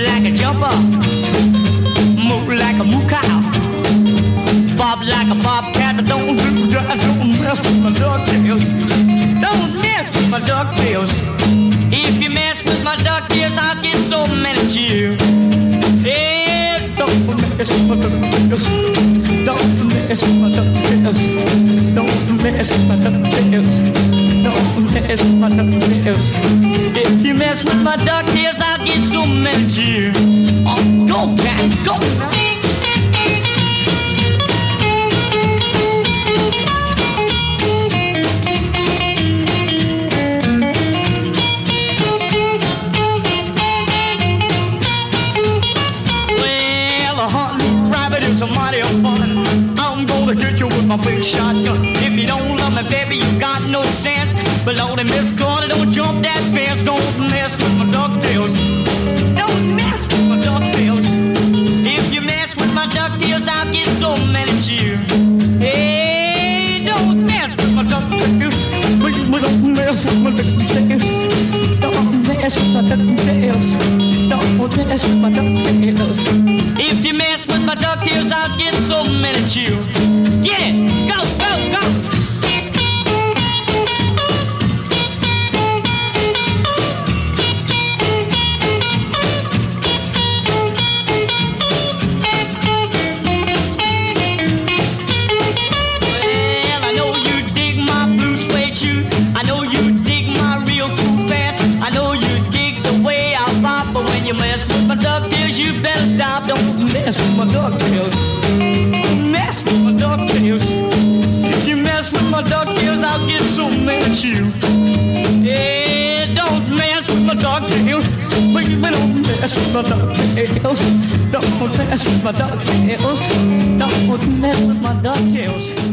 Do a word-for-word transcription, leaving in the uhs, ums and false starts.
like a jumper, move like a moo cow, bob like a bobcat, but don't do that, don't mess with my ducktails. Don't mess with my ducktails. If you mess with my ducktails, I'll get so many cheers. Hey, don't mess with my ducktails. Don't mess with my ducktails. Don't mess with my ducktails. Don't mess with my ducktails. If you mess with my ducktails, I'll get so many cheers. Oh, go, cat, go. It's a mighty fun. I'm gonna get you with my big shotgun. If you don't love me, baby, you got no sense. But Lordy, Miss Corner, don't jump that fence. Don't mess with my ducktails. Don't mess with my ducktails. If you mess with my ducktails, I'll get so many cheers. Hey, don't mess with my ducktails. Don't mess with my ducktails. Don't mess with my ducktails. Don't mess with my ducktails. If you mess with my ducktails, I'll get so many cheers. Get it! Go, go, go! Well, I know you dig my blue suede shoe. I know you dig my real cool pants. I know you dig the way I pop, but when you mess with my ducktails, you better stop. Don't mess with my ducktails. Don't mess with my ducktails. If you mess with my ducktails, I'll get so mad at you. Yeah, don't mess with my ducktails. Baby, don't mess with my ducktails. Don't mess with my ducktails. Don't mess with my ducktails.